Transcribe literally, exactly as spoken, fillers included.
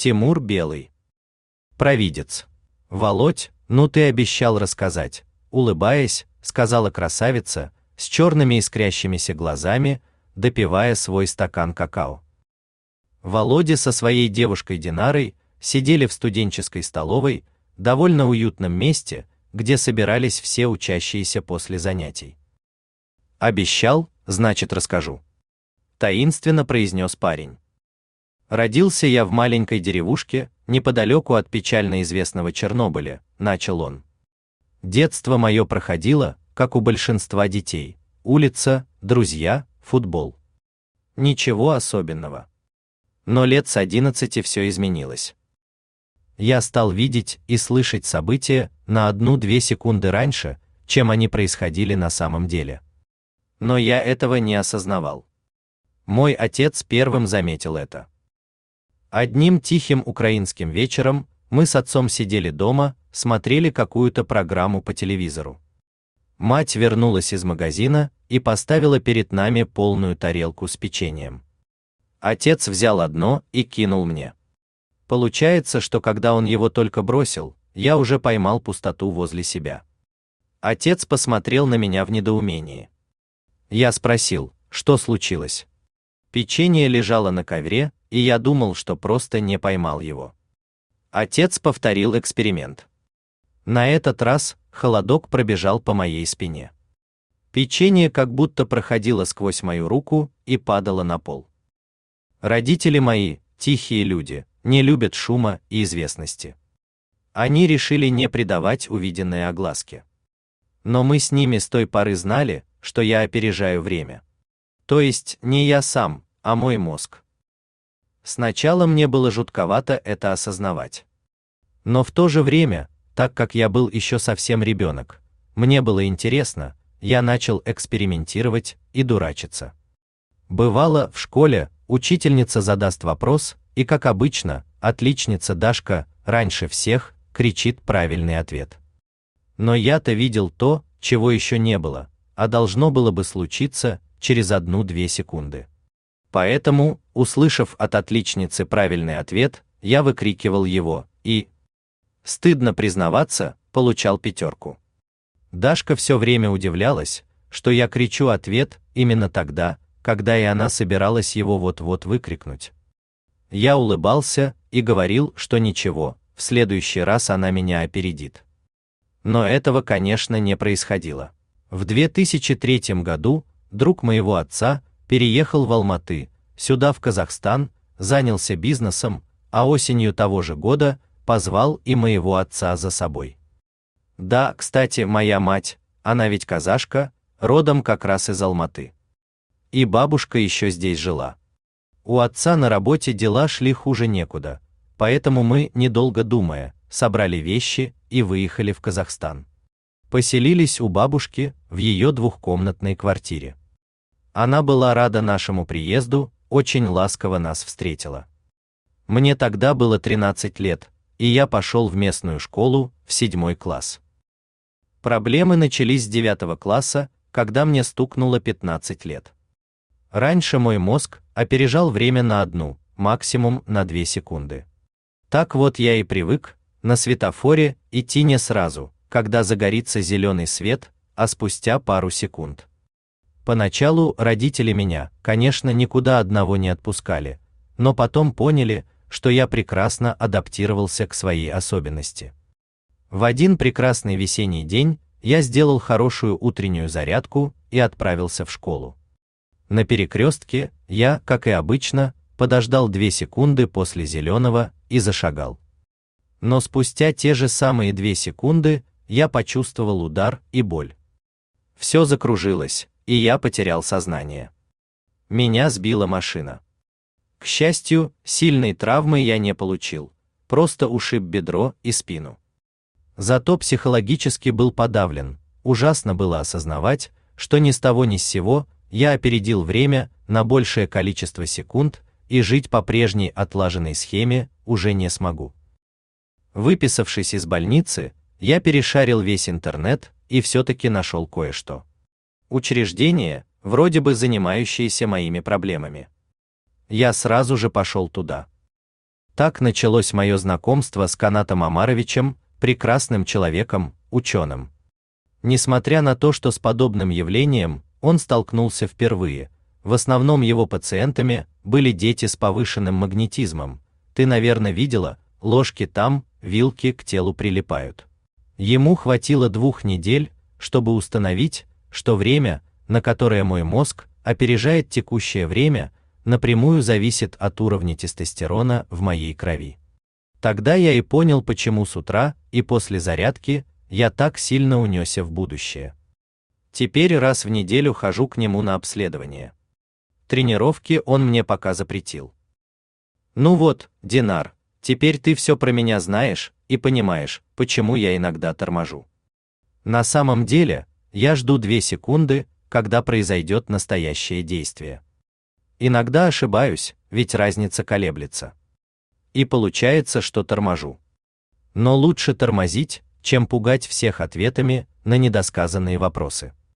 Тимур Белый. Провидец. Володь, ну ты обещал рассказать, улыбаясь, сказала красавица с черными искрящимися глазами, допивая свой стакан какао. Володя со своей девушкой Динарой сидели в студенческой столовой, довольно уютном месте, где собирались все учащиеся после занятий. Обещал, значит, расскажу, таинственно произнес парень. Родился я в маленькой деревушке, неподалеку от печально известного Чернобыля, начал он. Детство мое проходило, как у большинства детей: улица, друзья, футбол. Ничего особенного. Но лет с одиннадцати все изменилось. Я стал видеть и слышать события на одну-две секунды раньше, чем они происходили на самом деле. Но я этого не осознавал. Мой отец первым заметил это. Одним тихим украинским вечером мы с отцом сидели дома, смотрели какую-то программу по телевизору. Мать вернулась из магазина и поставила перед нами полную тарелку с печеньем. Отец взял одно и кинул мне. Получается, что когда он его только бросил, я уже поймал пустоту возле себя. Отец посмотрел на меня в недоумении. Я спросил, что случилось. Печенье лежало на ковре, и я думал, что просто не поймал его. Отец повторил эксперимент. На этот раз холодок пробежал по моей спине. Печенье как будто проходило сквозь мою руку и падало на пол. Родители мои, тихие люди, не любят шума и известности. Они решили не придавать увиденное огласке. Но мы с ними с той поры знали, что я опережаю время. То есть не я сам, а мой мозг. Сначала мне было жутковато это осознавать. Но в то же время, так как я был еще совсем ребенок, мне было интересно, я начал экспериментировать и дурачиться. Бывало, в школе учительница задаст вопрос, и, как обычно, отличница Дашка раньше всех кричит правильный ответ. Но я-то видел то, чего еще не было, а должно было бы случиться через одну-две секунды. Поэтому, услышав от отличницы правильный ответ, я выкрикивал его и, стыдно признаваться, получал пятерку. Дашка все время удивлялась, что я кричу ответ именно тогда, когда и она собиралась его вот-вот выкрикнуть. Я улыбался и говорил, что ничего, в следующий раз она меня опередит. Но этого, конечно, не происходило. В две тысячи третьем году друг моего отца переехал в Алматы, сюда в Казахстан, занялся бизнесом, а осенью того же года позвал и моего отца за собой. Да, кстати, моя мать, она ведь казашка, родом как раз из Алматы. И бабушка еще здесь жила. У отца на работе дела шли хуже некуда, поэтому мы, недолго думая, собрали вещи и выехали в Казахстан. Поселились у бабушки в ее двухкомнатной квартире. Она была рада нашему приезду, очень ласково нас встретила. Мне тогда было тринадцать лет, и я пошел в местную школу, в седьмой класс. Проблемы начались с девятого класса, когда мне стукнуло пятнадцать лет. Раньше мой мозг опережал время на одну, максимум на две секунды. Так вот я и привык на светофоре идти не сразу, когда загорится зеленый свет, а спустя пару секунд. Поначалу родители меня, конечно, никуда одного не отпускали, но потом поняли, что я прекрасно адаптировался к своей особенности. В один прекрасный весенний день я сделал хорошую утреннюю зарядку и отправился в школу. На перекрестке я, как и обычно, подождал две секунды после зеленого и зашагал. Но спустя те же самые две секунды я почувствовал удар и боль. Все закружилось, и я потерял сознание. Меня сбила машина. К счастью, сильной травмы я не получил, просто ушиб бедро и спину. Зато психологически был подавлен, ужасно было осознавать, что ни с того ни с сего я опередил время на большее количество секунд и жить по прежней отлаженной схеме уже не смогу. Выписавшись из больницы, я перешарил весь интернет и все-таки нашел кое-что. Учреждение, вроде бы занимающееся моими проблемами. Я сразу же пошел туда. Так началось мое знакомство с Канатом Омаровичем, прекрасным человеком, ученым. Несмотря на то, что с подобным явлением он столкнулся впервые, в основном его пациентами были дети с повышенным магнетизмом. Ты, наверное, видела, ложки там, вилки к телу прилипают. Ему хватило двух недель, чтобы установить, что время, на которое мой мозг опережает текущее время, напрямую зависит от уровня тестостерона в моей крови. Тогда я и понял, почему с утра и после зарядки я так сильно унесся в будущее. Теперь раз в неделю хожу к нему на обследование. Тренировки он мне пока запретил. Ну вот, Динар, теперь ты все про меня знаешь и понимаешь, почему я иногда торможу. На самом деле, я жду две секунды, когда произойдет настоящее действие. Иногда ошибаюсь, ведь разница колеблется. И получается, что торможу. Но лучше тормозить, чем пугать всех ответами на недосказанные вопросы.